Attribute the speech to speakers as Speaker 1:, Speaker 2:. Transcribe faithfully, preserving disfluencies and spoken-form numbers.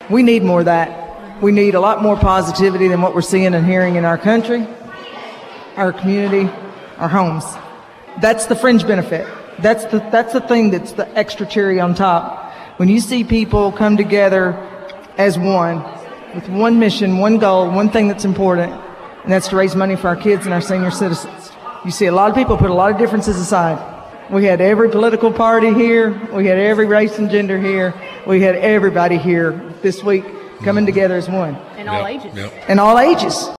Speaker 1: We need more of that. We need a lot more positivity than what we're seeing and hearing in our country, our community, our homes. That's the fringe benefit. That's the, that's the thing that's the extra cherry on top. When you see people come together as one, with one mission, one goal, one thing that's important, and that's to raise money for our kids and our senior citizens. You see a lot of people put a lot of differences aside. We had every political party here. We had every race and gender here. We had everybody here this week coming together as one.
Speaker 2: In all ages.
Speaker 1: In all ages.